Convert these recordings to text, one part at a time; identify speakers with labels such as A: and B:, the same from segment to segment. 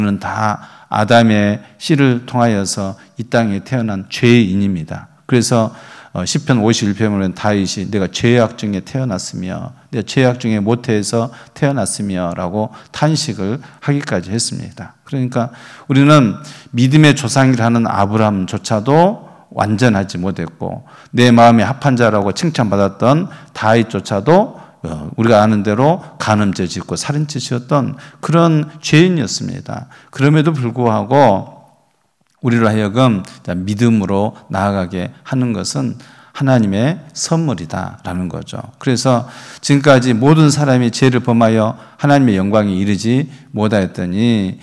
A: 는 다 아담의 씨를 통하여서 이 땅에 태어난 죄인입니다. 그래서 시편 51편에 보면 다윗이 내가 죄악 중에 태어났으며 내가 죄악 중에 모태에서 태어났으며 라고 탄식을 하기까지 했습니다. 그러니까 우리는 믿음의 조상이라는 아브라함조차도 완전하지 못했고 내 마음에 합한 자라고 칭찬받았던 다윗조차도 우리가 아는 대로 간음죄 짓고 살인죄 지었던 그런 죄인이었습니다. 그럼에도 불구하고 우리로 하여금 믿음으로 나아가게 하는 것은 하나님의 선물이다라는 거죠. 그래서 지금까지 모든 사람이 죄를 범하여 하나님의 영광에 이르지 못하였더니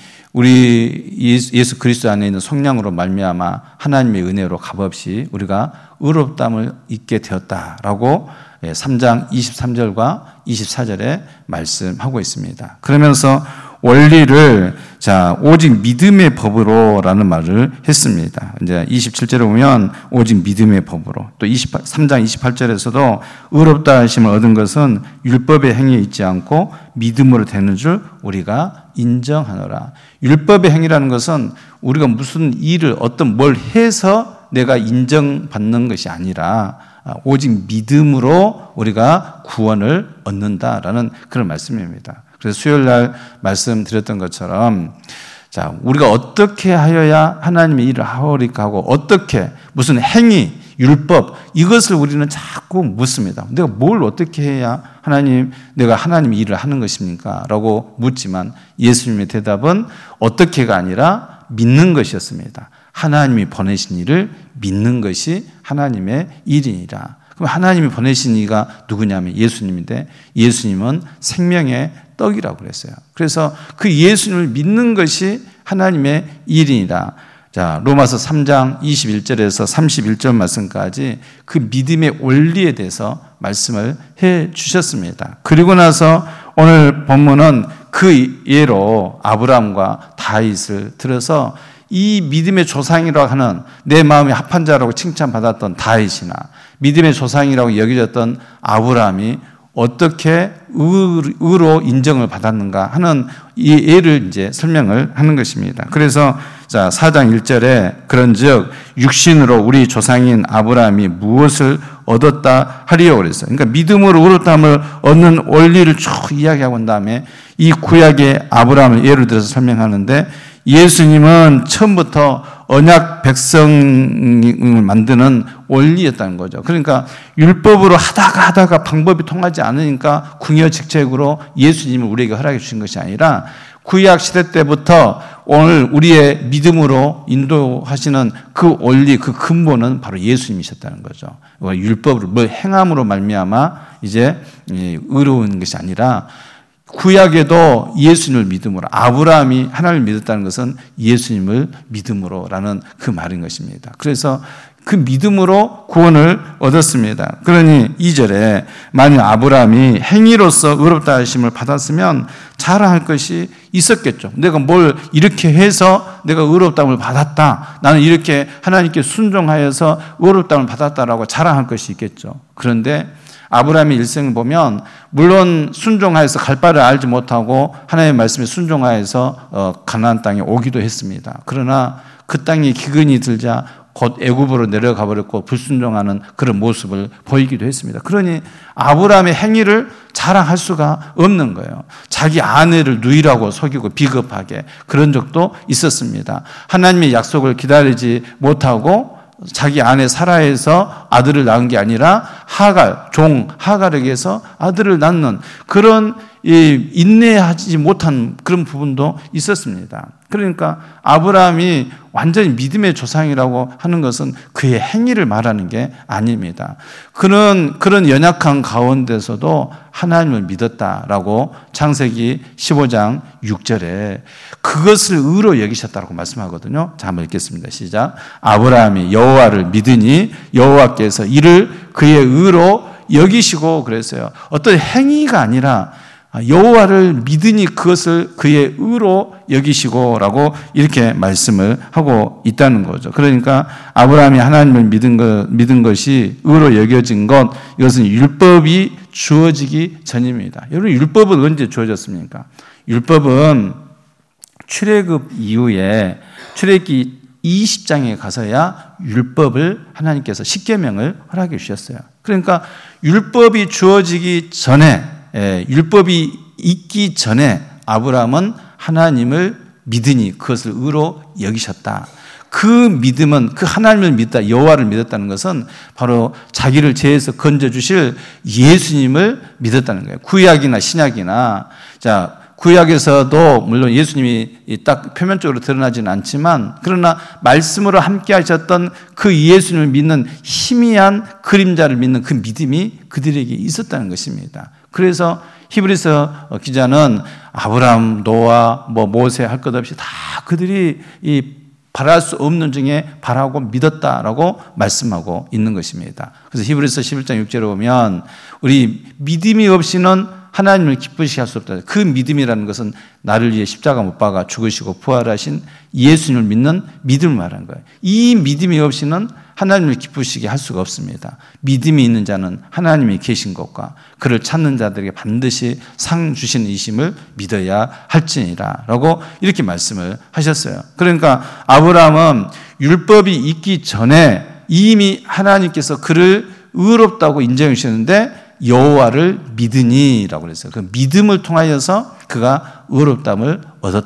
A: 우리 예수 그리스도 안에 있는 성령으로 말미암아 하나님의 은혜로 값없이 우리가 의롭다함을 잊게 되었다라고 3장 23절과 24절에 말씀하고 있습니다. 그러면서 원리를 오직 믿음의 법으로라는 말을 했습니다. 이제 27절에 보면 오직 믿음의 법으로, 또 3장 28절에서도 의롭다 하심을 얻은 것은 율법의 행위에 있지 않고 믿음으로 되는 줄 우리가 인정하노라. 율법의 행위라는 것은 우리가 무슨 일을 어떤 뭘 해서 내가 인정받는 것이 아니라 오직 믿음으로 우리가 구원을 얻는다라는 그런 말씀입니다. 그래서 수요일 날 말씀드렸던 것처럼 우리가 어떻게 하여야 하나님의 일을 하오리까 하고 어떻게 무슨 행위, 율법 이것을 우리는 자꾸 묻습니다. 내가 뭘 어떻게 해야 내가 하나님의 일을 하는 것입니까? 라고 묻지만 예수님의 대답은 어떻게가 아니라 믿는 것이었습니다. 하나님이 보내신 일을 믿는 것이 하나님의 일이니라. 그럼 하나님이 보내신 이가 누구냐면 예수님인데 예수님은 생명의 떡이라고 그랬어요. 그래서 그 예수님을 믿는 것이 하나님의 일이니라. 로마서 3장 21절에서 31절 말씀까지 그 믿음의 원리에 대해서 말씀을 해 주셨습니다. 그리고 나서 오늘 본문은 그 예로 아브라함과 다윗을 들어서 이 믿음의 조상이라고 하는 내 마음에 합한 자라고 칭찬받았던 다윗이나 믿음의 조상이라고 여겨졌던 아브라함이 어떻게 의로 인정을 받았는가 하는 이 예를 이제 설명을 하는 것입니다. 그래서 4장 1절에 그런즉 육신으로 우리 조상인 아브라함이 무엇을 얻었다 하리요 그랬어요. 그러니까 믿음으로 의롭다함을 얻는 원리를 쭉 이야기하고 난 다음에 이 구약의 아브라함을 예를 들어서 설명하는데 예수님은 처음부터 언약 백성을 만드는 원리였다는 거죠. 그러니까 율법으로 하다가 방법이 통하지 않으니까 궁여직책으로 예수님을 우리에게 허락해 주신 것이 아니라 구약 시대 때부터 오늘 우리의 믿음으로 인도하시는 그 원리, 그 근본은 바로 예수님이셨다는 거죠. 율법으로 뭘 행함으로 말미암아 이제 의로운 것이 아니라 구약에도 예수님을 믿음으로 아브라함이 하나님을 믿었다는 것은 예수님을 믿음으로라는 그 말인 것입니다. 그래서 그 믿음으로 구원을 얻었습니다. 그러니 2절에 만약 아브라함이 행위로서 의롭다 하심을 받았으면 자랑할 것이 있었겠죠. 내가 뭘 이렇게 해서 내가 의롭다함을 받았다. 나는 이렇게 하나님께 순종하여서 의롭다함을 받았다라고 자랑할 것이 있겠죠. 그런데 아브라함의 일생을 보면 물론 순종하여서 갈 바를 알지 못하고 하나님의 말씀에 순종하여서 가나안 땅에 오기도 했습니다. 그러나 그 땅에 기근이 들자 곧 애굽으로 내려가 버렸고 불순종하는 그런 모습을 보이기도 했습니다. 그러니 아브라함의 행위를 자랑할 수가 없는 거예요. 자기 아내를 누이라고 속이고 비겁하게 그런 적도 있었습니다. 하나님의 약속을 기다리지 못하고 자기 아내 사라에서 아들을 낳은 게 아니라 종 하갈에게서 아들을 낳는 그런 인내하지 못한 그런 부분도 있었습니다. 그러니까 아브라함이 완전히 믿음의 조상이라고 하는 것은 그의 행위를 말하는 게 아닙니다. 그는 그런 연약한 가운데서도 하나님을 믿었다라고 창세기 15장 6절에 그것을 의로 여기셨다고 말씀하거든요. 자, 한번 읽겠습니다. 시작. 아브라함이 여호와를 믿으니 여호와께서 이를 그의 의로 여기시고 그랬어요. 어떤 행위가 아니라 여호와를 믿으니 그것을 그의 의로 여기시고라고 이렇게 말씀을 하고 있다는 거죠. 그러니까 아브라함이 하나님을 믿은 것이 의로 여겨진 것, 이것은 율법이 주어지기 전입니다. 여러분 율법은 언제 주어졌습니까? 율법은 출애굽 이후에 출애굽기 20장에 가서야 율법을 하나님께서 십계명을 허락해 주셨어요. 그러니까 율법이 주어지기 전에, 율법이 있기 전에 아브라함은 하나님을 믿으니 그것을 의로 여기셨다. 그 믿음은, 그 하나님을 믿다, 여호와를 믿었다는 것은 바로 자기를 죄에서 건져주실 예수님을 믿었다는 거예요. 구약이나 신약이나, 자, 구약에서도 물론 예수님이 딱 표면적으로 드러나지는 않지만, 그러나 말씀으로 함께 하셨던 그 예수님을 믿는 희미한 그림자를 믿는 그 믿음이 그들에게 있었다는 것입니다. 그래서 히브리서 기자는 아브라함, 노아, 모세 할 것 없이 다 그들이 바랄 수 없는 중에 바라고 믿었다라고 말씀하고 있는 것입니다. 그래서 히브리서 11장 6절에 보면 우리 믿음이 없이는 하나님을 기쁘시게 할 수 없다. 그 믿음이라는 것은 나를 위해 십자가 못 박아 죽으시고 부활하신 예수님을 믿는 믿음을 말하는 거예요. 이 믿음이 없이는 하나님을 기쁘시게 할 수가 없습니다. 믿음이 있는 자는 하나님이 계신 것과 그를 찾는 자들에게 반드시 상 주시는 이심을 믿어야 할지니라 라고 이렇게 말씀을 하셨어요. 그러니까 아브라함은 율법이 있기 전에 이미 하나님께서 그를 의롭다고 인정해 주셨는데 여호와를 믿으니라고 그랬어요. 그 믿음을 통하여서 그가 의롭다함을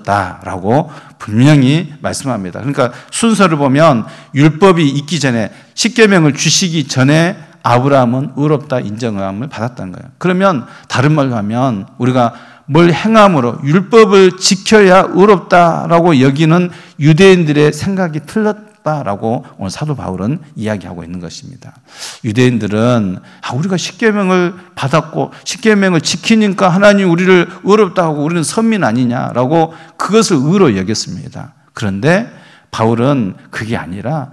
A: 얻었다라고 분명히 말씀합니다. 그러니까 순서를 보면 율법이 있기 전에, 십계명을 주시기 전에 아브라함은 의롭다 인정함을 받았다는 거예요. 그러면 다른 말로 하면 우리가 뭘 행함으로 율법을 지켜야 의롭다라고 여기는 유대인들의 생각이 틀렸다라고 오늘 사도 바울은 이야기하고 있는 것입니다. 유대인들은 우리가 십계명을 받았고 십계명을 지키니까 하나님 우리를 의롭다 하고 우리는 선민 아니냐라고 그것을 의로 여겼습니다. 그런데 바울은 그게 아니라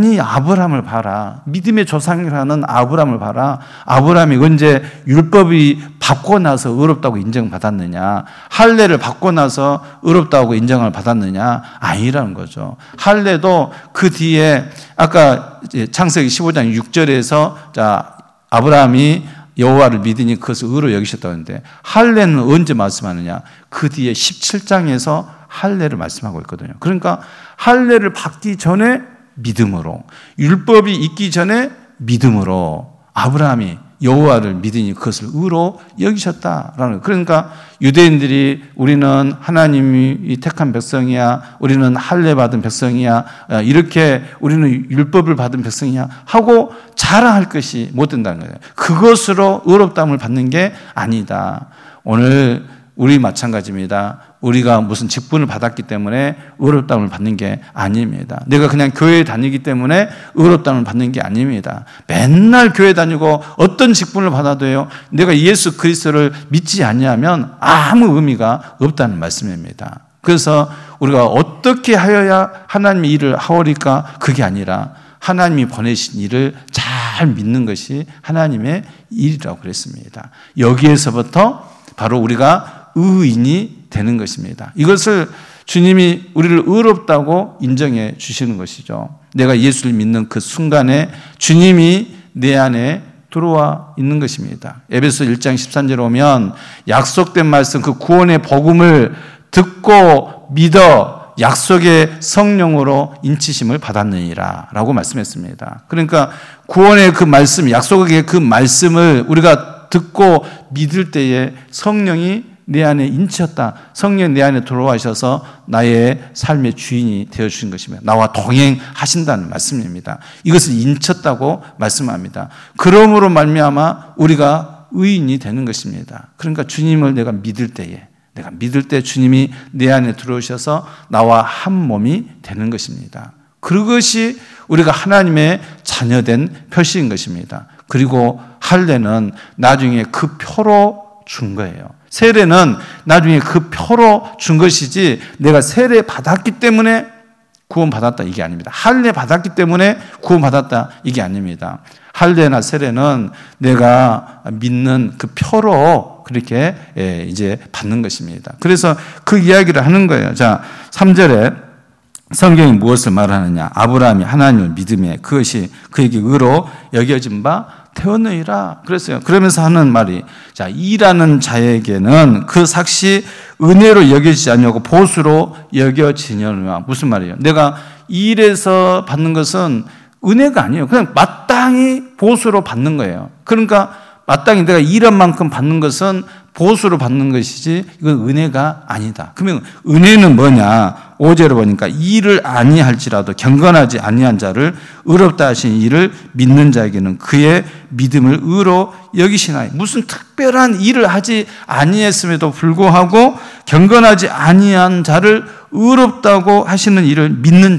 A: 아브라함을 봐라. 믿음의 조상이라는 아브라함을 봐라. 아브라함이 언제 율법이 받고 나서 의롭다고 인정받았느냐? 할례를 받고 나서 의롭다고 인정을 받았느냐? 아니라는 거죠. 할례도 그 뒤에 아까 창세기 15장 6절에서 자 아브라함이 여호와를 믿으니 그것을 의로 여기셨다고 하는데 할례는 언제 말씀하느냐? 그 뒤에 17장에서 할례를 말씀하고 있거든요. 그러니까 할례를 받기 전에 믿음으로, 율법이 있기 전에 믿음으로 아브라함이 여호와를 믿으니 그것을 의로 여기셨다라는. 그러니까 유대인들이 우리는 하나님이 택한 백성이야, 우리는 할례 받은 백성이야, 이렇게 우리는 율법을 받은 백성이야 하고 자랑할 것이 못 된다는 거예요. 그것으로 의롭다함을 받는 게 아니다. 오늘 우리 마찬가지입니다. 우리가 무슨 직분을 받았기 때문에 의롭다함을 받는 게 아닙니다. 내가 그냥 교회에 다니기 때문에 의롭다함을 받는 게 아닙니다. 맨날 교회 다니고 어떤 직분을 받아도요, 내가 예수 그리스도를 믿지 않냐면 아무 의미가 없다는 말씀입니다. 그래서 우리가 어떻게 하여야 하나님의 일을 하오리까? 그게 아니라 하나님이 보내신 일을 잘 믿는 것이 하나님의 일이라고 그랬습니다. 여기에서부터 바로 우리가 의인이 되는 것입니다. 이것을 주님이 우리를 의롭다고 인정해 주시는 것이죠. 내가 예수를 믿는 그 순간에 주님이 내 안에 들어와 있는 것입니다. 에베소 1장 13절에 오면 약속된 말씀, 그 구원의 복음을 듣고 믿어 약속의 성령으로 인치심을 받았느니라 라고 말씀했습니다. 그러니까 구원의 그 말씀, 약속의 그 말씀을 우리가 듣고 믿을 때에 성령이 내 안에 인치셨다. 성령 내 안에 들어와셔서 나의 삶의 주인이 되어주신 것입니다. 나와 동행하신다는 말씀입니다. 이것을 인쳤다고 말씀합니다. 그러므로 말미암아 우리가 의인이 되는 것입니다. 그러니까 주님을 내가 믿을 때 주님이 내 안에 들어오셔서 나와 한 몸이 되는 것입니다. 그것이 우리가 하나님의 자녀된 표시인 것입니다. 그리고 할례는 나중에 그 표로 준 거예요. 세례는 나중에 그 표로 준 것이지 내가 세례 받았기 때문에 구원받았다 이게 아닙니다. 할례 받았기 때문에 구원받았다 이게 아닙니다. 할례나 세례는 내가 믿는 그 표로 그렇게 이제 받는 것입니다. 그래서 그 이야기를 하는 거예요. 자, 3절에 성경이 무엇을 말하느냐? 아브라함이 하나님을 믿음에 그것이 그에게 의로 여겨진 바 태웠느니라 그랬어요. 그러면서 하는 말이, 자, 일하는 자에게는 그 삭시 은혜로 여겨지지 않냐고 보수로 여겨지냐면 무슨 말이에요? 내가 일해서 받는 것은 은혜가 아니에요. 그냥 마땅히 보수로 받는 거예요. 그러니까 마땅히 내가 일한 만큼 받는 것은 보수로 받는 것이지 이건 은혜가 아니다. 그러면 은혜는 뭐냐? 5절을 보니까 일을 아니할지라도 경건하지 아니한 자를 의롭다 하신 이를 믿는 자에게는 그의 믿음을 의로 여기시나니. 무슨 특별한 일을 하지 아니했음에도 불구하고 경건하지 아니한 자를 의롭다고 하시는 이를 믿는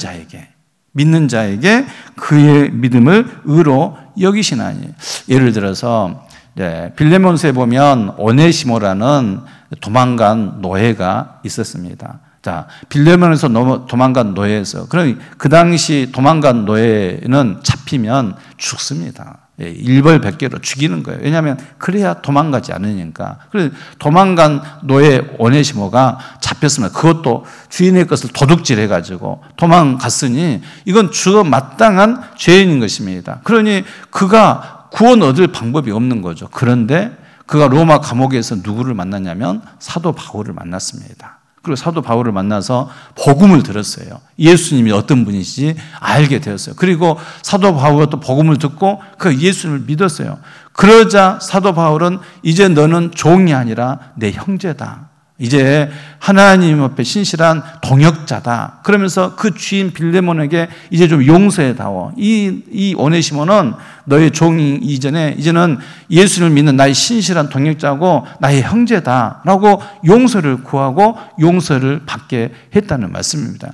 A: 자에게 그의 믿음을 의로 여기시나니. 예를 들어서 빌레몬서에 보면 오네시모라는 도망간 노예가 있었습니다. 자, 빌레몬에서 도망간 노예에서, 그럼 그 당시 도망간 노예는 잡히면 죽습니다. 일벌백계로 죽이는 거예요. 왜냐하면 그래야 도망가지 않으니까. 그래서 도망간 노예 오네시모가 잡혔으면 그것도 주인의 것을 도둑질해가지고 도망갔으니 이건 죽어 마땅한 죄인인 것입니다. 그러니 그가 구원 얻을 방법이 없는 거죠. 그런데 그가 로마 감옥에서 누구를 만났냐면 사도 바울을 만났습니다. 그리고 사도 바울을 만나서 복음을 들었어요. 예수님이 어떤 분이신지 알게 되었어요. 그리고 사도 바울은 또 복음을 듣고 그 예수님을 믿었어요. 그러자 사도 바울은 이제 너는 종이 아니라 내 형제다. 이제 하나님 앞에 신실한 동역자다. 그러면서 그 주인 빌레몬에게 이제 좀 용서해다오. 이 오네시모는 너의 종이 이제는 예수를 믿는 나의 신실한 동역자고 나의 형제다라고 용서를 구하고 용서를 받게 했다는 말씀입니다.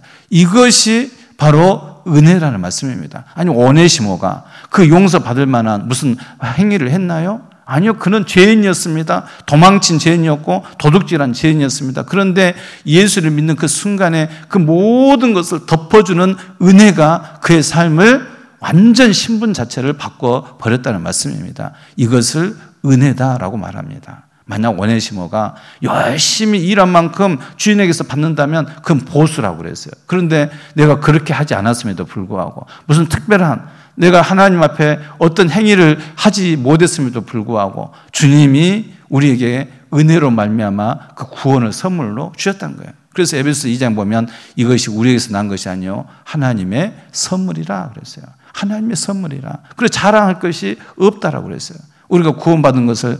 A: 이것이 바로 은혜라는 말씀입니다. 아니, 오네시모가 그 용서 받을 만한 무슨 행위를 했나요? 아니요. 그는 죄인이었습니다. 도망친 죄인이었고 도둑질한 죄인이었습니다. 그런데 예수를 믿는 그 순간에 그 모든 것을 덮어주는 은혜가 그의 삶을 완전 신분 자체를 바꿔버렸다는 말씀입니다. 이것을 은혜다라고 말합니다. 만약 오네시모가 열심히 일한 만큼 주인에게서 받는다면 그건 보수라고 그랬어요. 그런데 내가 그렇게 하지 않았음에도 불구하고 무슨 특별한 내가 하나님 앞에 어떤 행위를 하지 못했음에도 불구하고 주님이 우리에게 은혜로 말미암아 그 구원을 선물로 주셨다는 거예요. 그래서 에베소 2장 보면 이것이 우리에게서 난 것이 아니요 하나님의 선물이라 그랬어요. 하나님의 선물이라. 그래서 자랑할 것이 없다라고 그랬어요. 우리가 구원받은 것을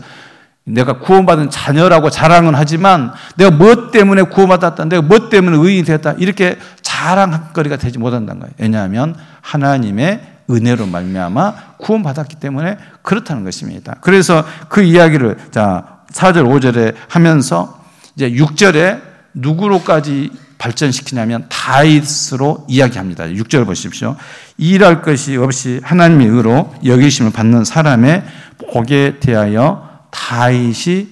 A: 내가 구원받은 자녀라고 자랑은 하지만 내가 뭐 때문에 구원받았다, 내가 뭐 때문에 의인이 되었다 이렇게 자랑할 거리가 되지 못한다는 거예요. 왜냐하면 하나님의 은혜로 말미암아 구원받았기 때문에 그렇다는 것입니다. 그래서 그 이야기를 4절 5절에 하면서 이제 6절에 누구로까지 발전시키냐면 다윗으로 이야기합니다. 6절 보십시오. 일할 것이 없이 하나님의 의로 여기심을 받는 사람의 복에 대하여 다윗이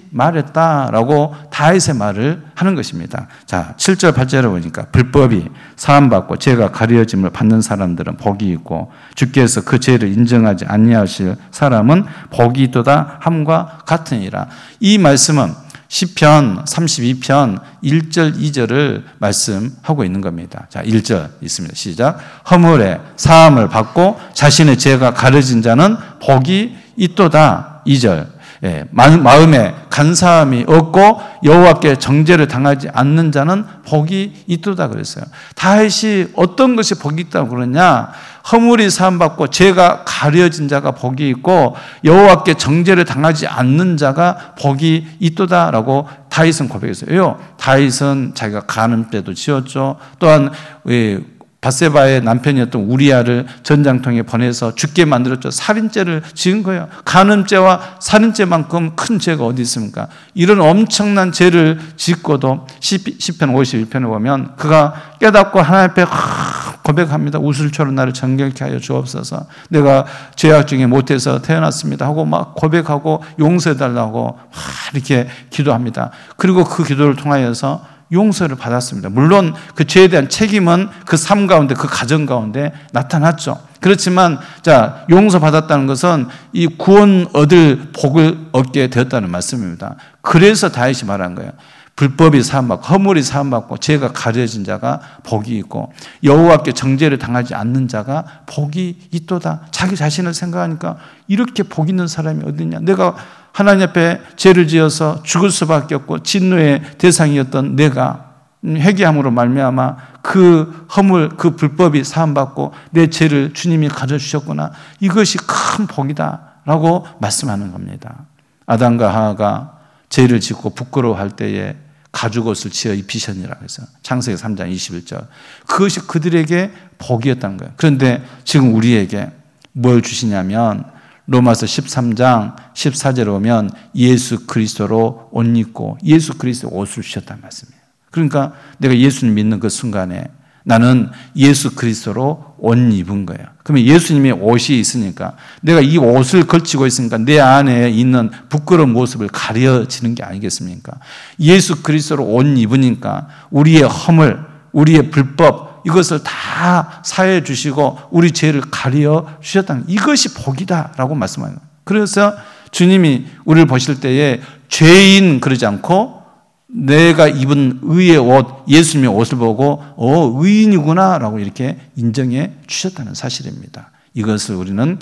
A: 말했다라고 다윗의 말을 하는 것입니다. 자, 7절 8절에 보니까 불법이 사함받고 죄가 가려짐을 받는 사람들은 복이 있고 주께서 그 죄를 인정하지 아니하실 사람은 복이 있도다 함과 같으니라. 이 말씀은 시편 32편 1절 2절을 말씀하고 있는 겁니다. 자, 1절 있습니다. 시작. 허물에 사함을 받고 자신의 죄가 가려진 자는 복이 있도다. 2절. 마음에 간사함이 없고 여호와께 정죄를 당하지 않는 자는 복이 있도다 그랬어요. 다윗이 어떤 것이 복이 있다고 그러냐? 허물이 사함받고 죄가 가려진 자가 복이 있고 여호와께 정죄를 당하지 않는 자가 복이 있도다라고 다윗은 고백했어요. 왜요? 다윗은 자기가 간음죄도 지었죠. 또한 밧세바의 남편이었던 우리아를 전장통에 보내서 죽게 만들었죠. 살인죄를 지은 거예요. 간음죄와 살인죄만큼 큰 죄가 어디 있습니까? 이런 엄청난 죄를 짓고도 시편 51편에 보면 그가 깨닫고 하나님 앞에 고백합니다. 우슬처럼 나를 정결케 하여 주옵소서. 내가 죄악 중에 못해서 태어났습니다 하고 막 고백하고 용서해달라고 막 이렇게 기도합니다. 그리고 그 기도를 통하여서 용서를 받았습니다. 물론 그 죄에 대한 책임은 그 삶 가운데, 그 가정 가운데 나타났죠. 그렇지만 용서받았다는 것은 이 구원 얻을 복을 얻게 되었다는 말씀입니다. 그래서 다윗이 말한 거예요. 불법이 사함받고 허물이 사함받고 죄가 가려진 자가 복이 있고 여호와께 정죄를 당하지 않는 자가 복이 있도다. 자기 자신을 생각하니까 이렇게 복 있는 사람이 어딨냐. 내가 하나님 앞에 죄를 지어서 죽을 수밖에 없고 진노의 대상이었던 내가 회개함으로 말미암아 그 허물, 그 불법이 사함받고 내 죄를 주님이 가져주셨구나. 이것이 큰 복이다라고 말씀하는 겁니다. 아담과 하와가 죄를 짓고 부끄러워할 때에 가죽옷을 지어 입히셨니라 그래서 창세기 3장 21절. 그것이 그들에게 복이었다는 거예요. 그런데 지금 우리에게 뭘 주시냐면 로마서 13장 14절에 오면 예수 그리스도로 옷 입고 예수 그리스도 옷을 주셨다는 말씀이에요. 그러니까 내가 예수님 믿는 그 순간에 나는 예수 그리스도로 옷 입은 거예요. 그러면 예수님의 옷이 있으니까 내가 이 옷을 걸치고 있으니까 내 안에 있는 부끄러운 모습을 가려지는 게 아니겠습니까? 예수 그리스도로 옷 입으니까 우리의 허물, 우리의 불법 이것을 다 사해 주시고 우리 죄를 가려 주셨다는 이것이 복이다라고 말씀하는 거예요. 그래서 주님이 우리를 보실 때에 죄인 그러지 않고 내가 입은 의의 옷, 예수님의 옷을 보고 의인이구나 라고 이렇게 인정해 주셨다는 사실입니다. 이것을 우리는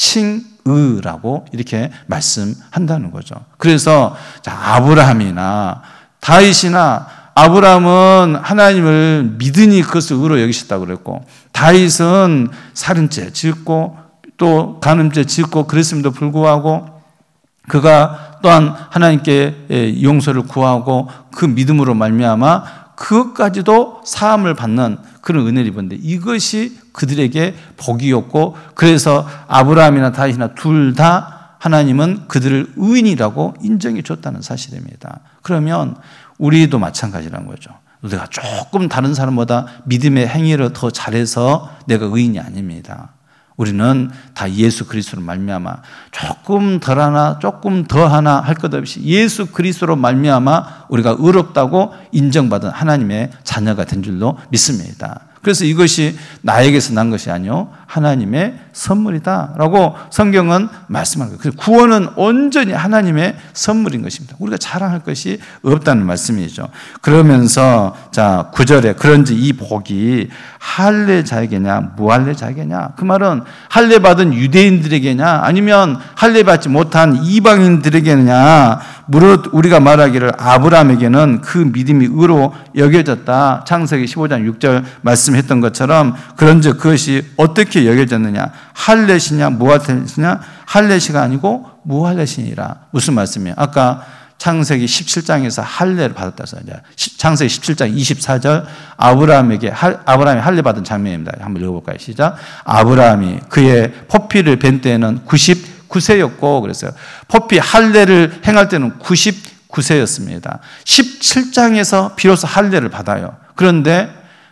A: 칭의라고 이렇게 말씀한다는 거죠. 그래서 아브라함이나 다윗이나 아브라함은 하나님을 믿으니 그것을 의로 여기셨다고 그랬고 다윗은 살인죄 짓고 또 간음죄 짓고 그랬음에도 불구하고 그가 또한 하나님께 용서를 구하고 그 믿음으로 말미암아 그것까지도 사함을 받는 그런 은혜를 입었는데 이것이 그들에게 복이었고 그래서 아브라함이나 다윗이나 둘 다 하나님은 그들을 의인이라고 인정해 줬다는 사실입니다. 그러면 우리도 마찬가지라는 거죠. 내가 조금 다른 사람보다 믿음의 행위를 더 잘해서 내가 의인이 아닙니다. 우리는 다 예수 그리스도로 말미암아 조금 덜 하나 조금 더 하나 할 것 없이 예수 그리스도로 말미암아 우리가 의롭다고 인정받은 하나님의 자녀가 된 줄로 믿습니다. 그래서 이것이 나에게서 난 것이 아니요 하나님의 선물이다라고 성경은 말씀하는 거예요. 그래서 구원은 온전히 하나님의 선물인 것입니다. 우리가 자랑할 것이 없다는 말씀이죠. 그러면서 자 9절에 그런지 이 복이 할례자에게냐 무할례자에게냐 그 말은 할례 받은 유대인들에게냐 아니면 할례 받지 못한 이방인들에게냐 무릇 우리가 말하기를 아브라함에게는 그 믿음이 의로 여겨졌다. 창세기 15장 6절 말씀했던 것처럼 그런즉 그것이 어떻게 여겨졌느냐 할례시냐 무할례시냐 할례시가 아니고 무할례시니라. 무슨 말씀이에요? 아까 창세기 17장에서 할례를 받았다서 창세기 17장 24절 아브라함이 할례 받은 장면입니다. 한번 읽어볼까요? 시작. 아브라함이 그의 포피를 벤 때에는 99세였고 그랬어요. 포피 할례를 행할 때는 99세였습니다. 17장에서 비로소 할례를 받아요. 그런데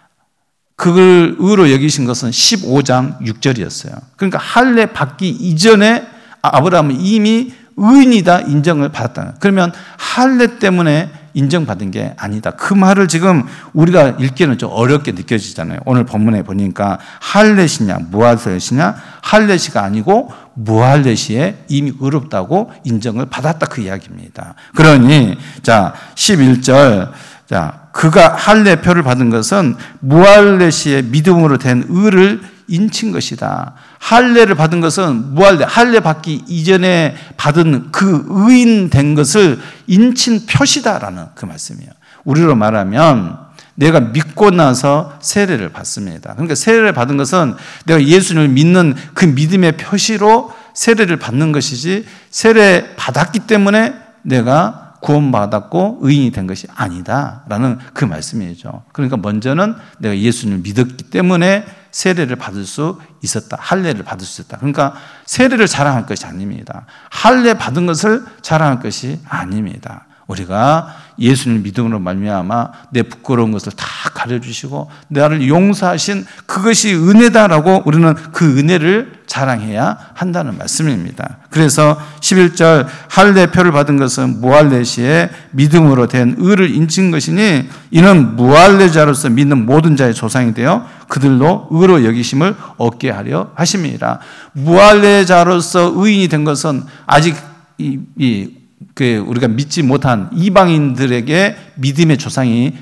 A: 그걸 의로 여기신 것은 15장 6절이었어요. 그러니까 할례 받기 이전에 아브라함은 이미 의인이다 인정을 받았다. 그러면 할례 때문에 인정받은 게 아니다. 그 말을 지금 우리가 읽기는 좀 어렵게 느껴지잖아요. 오늘 본문에 보니까 할례시냐 무할례시냐 할례시가 아니고 무할례시에 이미 의롭다고 인정을 받았다 그 이야기입니다. 그러니 자 11절 자 그가 할례표를 받은 것은 무할례시의 믿음으로 된 의를 인친 것이다. 할례를 받은 것은 무할례, 할례 받기 이전에 받은 그 의인 된 것을 인친 표시다라는 그 말씀이에요. 우리로 말하면 내가 믿고 나서 세례를 받습니다. 그러니까 세례를 받은 것은 내가 예수님을 믿는 그 믿음의 표시로 세례를 받는 것이지 세례 받았기 때문에 내가 구원받았고 의인이 된 것이 아니다라는 그 말씀이죠. 그러니까 먼저는 내가 예수님을 믿었기 때문에 세례를 받을 수 있었다. 할례를 받을 수 있었다. 그러니까 세례를 자랑할 것이 아닙니다. 할례 받은 것을 자랑할 것이 아닙니다. 우리가 예수님을 믿음으로 말미암아 내 부끄러운 것을 다 가려주시고 나를 용서하신 그것이 은혜다라고 우리는 그 은혜를 자랑해야 한다는 말씀입니다. 그래서 11절 할례표를 받은 것은 무할례시에 믿음으로 된 의를 인친 것이니 이는 무할례자로서 믿는 모든 자의 조상이 되어 그들로 의로 여기심을 얻게 하려 하심이라. 무할례자로서 의인이 된 것은 아직 우리가 믿지 못한 이방인들에게 믿음의 조상이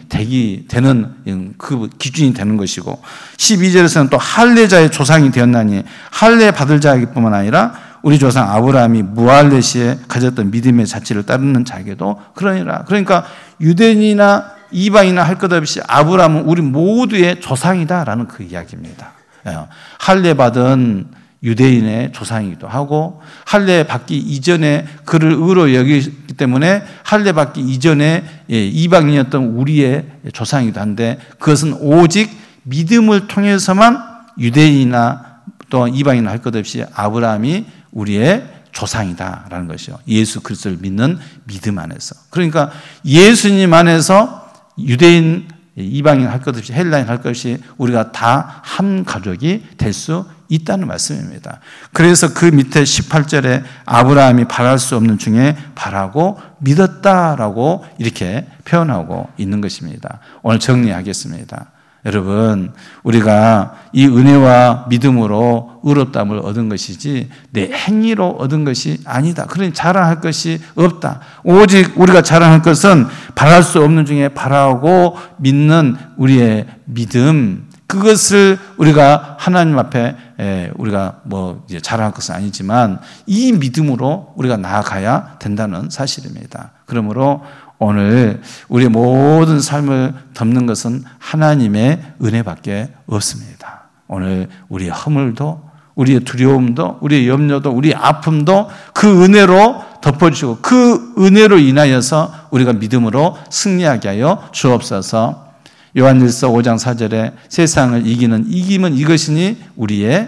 A: 되는 그 기준이 되는 것이고, 12절에서는 또 할례자의 조상이 되었나니 할례 받을 자에게뿐만 아니라 우리 조상 아브라함이 무할례 시에 가졌던 믿음의 자취를 따르는 자에게도 그러니라. 그러니까 유대인이나 이방인이나 할 것 없이 아브라함은 우리 모두의 조상이다라는 그 이야기입니다. 할례 받은 유대인의 조상이기도 하고, 할례 받기 이전에 그를 의로 여기기 때문에 할례 받기 이전에 이방인이었던 우리의 조상이기도 한데, 그것은 오직 믿음을 통해서만 유대인이나 또 이방인이나 할 것 없이 아브라함이 우리의 조상이다라는 것이요. 예수 그리스도를 믿는 믿음 안에서. 그러니까 예수님 안에서 유대인, 이방인 할 것 없이 헬라인 할 것 없이 우리가 다 한 가족이 될 수 있다는 말씀입니다. 그래서 그 밑에 18절에 아브라함이 바랄 수 없는 중에 바라고 믿었다라고 이렇게 표현하고 있는 것입니다. 오늘 정리하겠습니다. 여러분, 우리가 이 은혜와 믿음으로 의롭다함을 얻은 것이지 내 행위로 얻은 것이 아니다. 그러니 자랑할 것이 없다. 오직 우리가 자랑할 것은 바랄 수 없는 중에 바라고 믿는 우리의 믿음, 그것을 우리가 하나님 앞에 우리가 이제 자랑할 것은 아니지만 이 믿음으로 우리가 나아가야 된다는 사실입니다. 그러므로 오늘 우리의 모든 삶을 덮는 것은 하나님의 은혜밖에 없습니다. 오늘 우리의 허물도, 우리의 두려움도, 우리의 염려도, 우리의 아픔도 그 은혜로 덮어주시고 그 은혜로 인하여서 우리가 믿음으로 승리하게 하여 주옵소서. 요한일서 5장 4절에 세상을 이기면 이것이니 우리의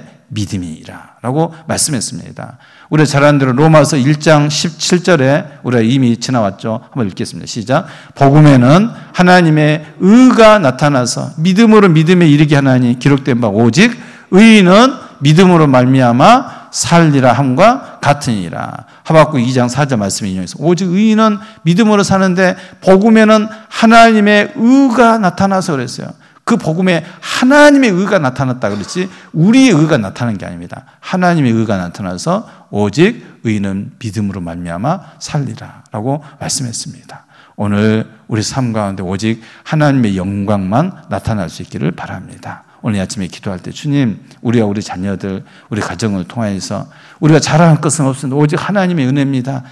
A: 믿음이라 라고 말씀했습니다. 우리가 잘 아는 대로 로마서 1장 17절에 우리가 이미 지나왔죠. 한번 읽겠습니다. 시작. 복음에는 하나님의 의가 나타나서 믿음으로 믿음에 이르게 하나니 기록된 바 오직 의인은 믿음으로 말미암아 살리라 함과 같으니라. 하박국 2장 4절 말씀을 인용해서 오직 의인은 믿음으로 사는데 복음에는 하나님의 의가 나타나서 그랬어요. 그 복음에 하나님의 의가 나타났다 그랬지 우리의 의가 나타난 게 아닙니다. 하나님의 의가 나타나서 오직 의인은 믿음으로 말미암아 살리라 라고 말씀했습니다. 오늘 우리 삶 가운데 오직 하나님의 영광만 나타날 수 있기를 바랍니다. 오늘 아침에 기도할 때 주님, 우리와 우리 자녀들, 우리 가정을 통하여서 우리가 자랑할 것은 없습니다. 오직 하나님의 은혜입니다.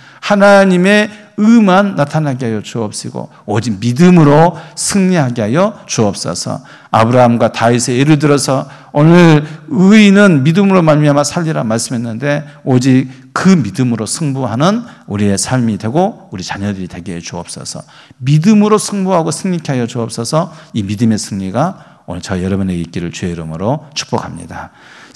A: 하나님의 의만 나타나게 하여 주옵시고 오직 믿음으로 승리하게 하여 주옵소서. 아브라함과 다윗의 예를 들어서 오늘 의인은 믿음으로 말미암아 살리라 말씀했는데 오직 그 믿음으로 승부하는 우리의 삶이 되고 우리 자녀들이 되게 해 주옵소서. 믿음으로 승부하고 승리케 하여 주옵소서. 이 믿음의 승리가 오늘 저 여러분에게 있기를 주의 이름으로 축복합니다.